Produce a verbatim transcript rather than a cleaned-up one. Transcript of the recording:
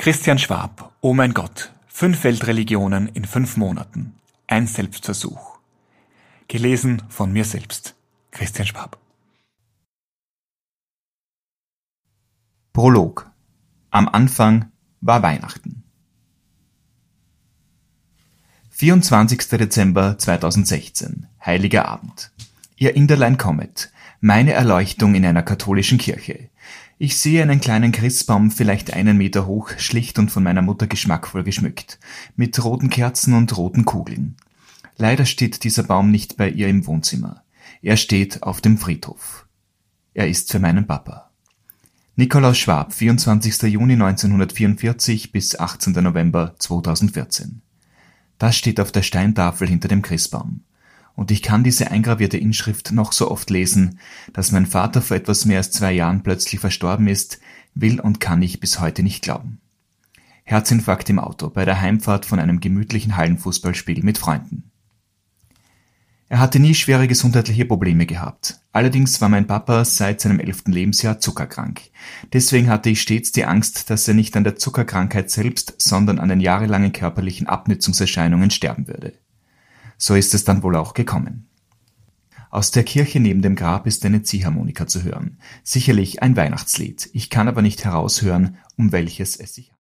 Christian Schwab, Oh mein Gott, fünf Weltreligionen in fünf Monaten. Ein Selbstversuch. Gelesen von mir selbst, Christian Schwab. Prolog. Am Anfang war Weihnachten. vierundzwanzigster Dezember zweitausendsechzehn, Heiliger Abend. Ihr Inderlein kommet, meine Erleuchtung in einer katholischen Kirche. Ich sehe einen kleinen Christbaum, vielleicht einen Meter hoch, schlicht und von meiner Mutter geschmackvoll geschmückt, mit roten Kerzen und roten Kugeln. Leider steht dieser Baum nicht bei ihr im Wohnzimmer. Er steht auf dem Friedhof. Er ist für meinen Papa. Nikolaus Schwab, vierundzwanzigster Juni neunzehnhundertvierundvierzig bis achtzehnter November zweitausendvierzehn. Das steht auf der Steintafel hinter dem Christbaum. Und ich kann diese eingravierte Inschrift noch so oft lesen, dass mein Vater vor etwas mehr als zwei Jahren plötzlich verstorben ist, will und kann ich bis heute nicht glauben. Herzinfarkt im Auto bei der Heimfahrt von einem gemütlichen Hallenfußballspiel mit Freunden. Er hatte nie schwere gesundheitliche Probleme gehabt. Allerdings war mein Papa seit seinem elften Lebensjahr zuckerkrank. Deswegen hatte ich stets die Angst, dass er nicht an der Zuckerkrankheit selbst, sondern an den jahrelangen körperlichen Abnützungserscheinungen sterben würde. So ist es dann wohl auch gekommen. Aus der Kirche neben dem Grab ist eine Ziehharmonika zu hören. Sicherlich ein Weihnachtslied. Ich kann aber nicht heraushören, um welches es sich handelt.